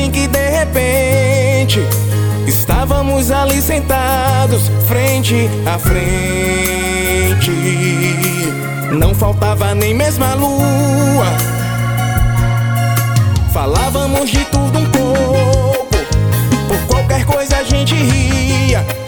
assim que de repente estávamos ali sentados, frente a frente. Não faltava nem mesmo a lua. Falávamos de tudo um pouco, por qualquer coisa a gente ria.